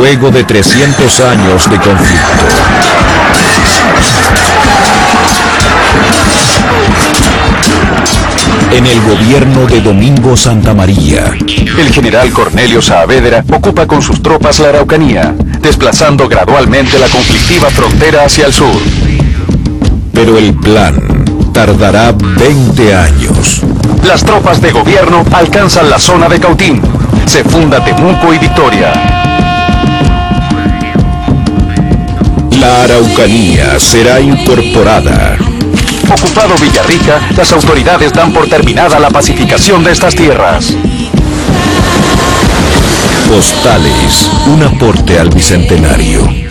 Luego de 300 años de conflicto, en el gobierno de Domingo Santa María, el general Cornelio Saavedra ocupa con sus tropas la Araucanía, desplazando gradualmente la conflictiva frontera hacia el sur. Pero el plan tardará 20 años. Las tropas de gobierno alcanzan la zona de Cautín. Se funda Temuco y Victoria. La Araucanía será incorporada. Ocupado Villarrica, las autoridades dan por terminada la pacificación de estas tierras. Postales, un aporte al Bicentenario.